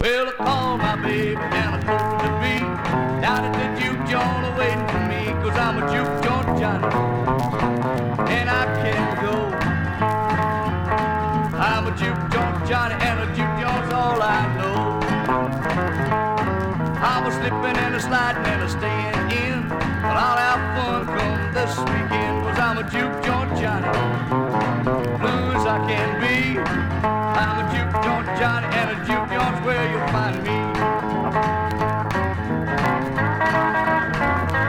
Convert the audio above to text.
Well, I called my baby and I told her to be down at the juke joint waiting for me, 'cause I'm a juke joint Johnny and I can't go. I'm a juke joint Johnny and a juke joint's all I know. I'm a slipping and a sliding and a staying in, but I'll have fun come this weekend, 'cause I'm a juke joint Johnny, blue as I can be. I'm a juke joint Johnny and a juke joint's where you'll find me.